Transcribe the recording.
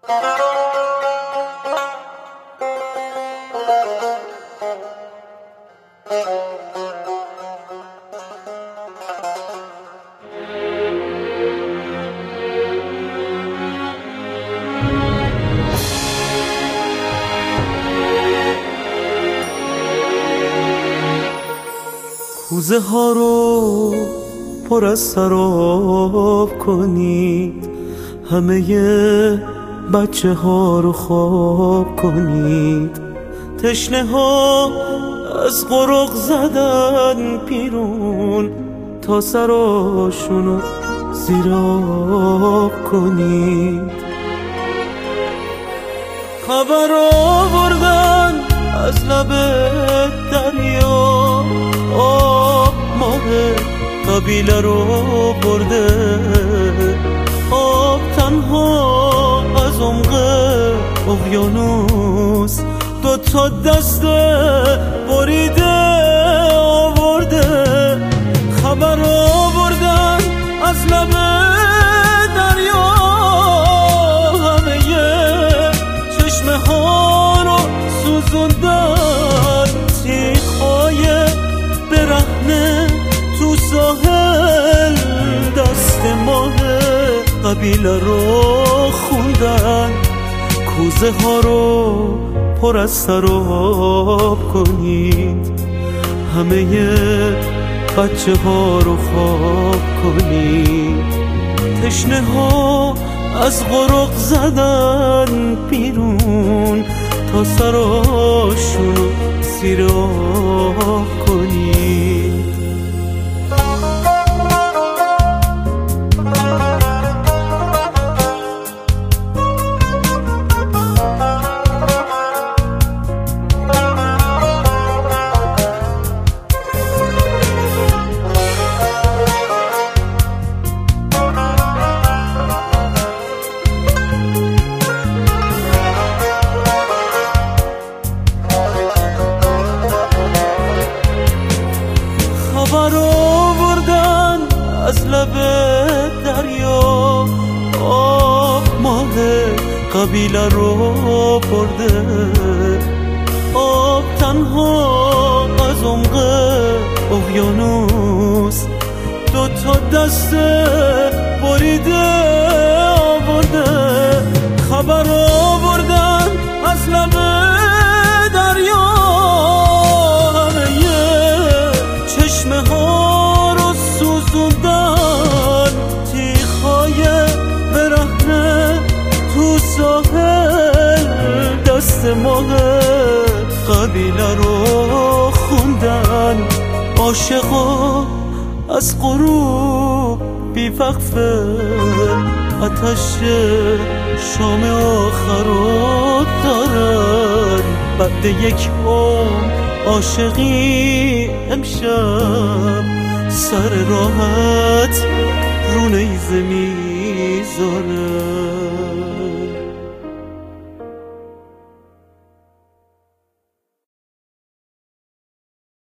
کوزه ها رو پر از سراب کنید، همه بچه ها رو خواب کنید. تشنه ها از قرق زدن بیرون، تا سراشونو زیر آب کنید. خبر آوردن از لب دریا، آب ماه قبیله رو برده. آب تنها از عمق اقیانوس دوتا دست بریده آورده. خبر آوردن از لب دریا، همه چشمه ها رو سوزوندن. تیغ‌های برهنه تو ساحل دست ماه قبیله رو خوندن. کوزه ها رو پر از سراب کنید، همه بچه ها رو خواب کنید. تشنه ها از قرق زدن بیرون، تا سراشونو زیر آب کنید. خبر آوردن از لب دریا، آب ماه قبیله رو برده. آب تنها از عمق اقیانوس دوتا دست بریده آورده. خبر آوردن از لب دریا، چشمه ها رو سوزوندن. تیغ‌های برهنه تو ساحل دست ماه قبیله رو خوندن. عاشقا از غروب بیوقفه آتش شام آخر رو دارن. بعد یک عاشقی امشب سر راحت رو نیزه میذاره.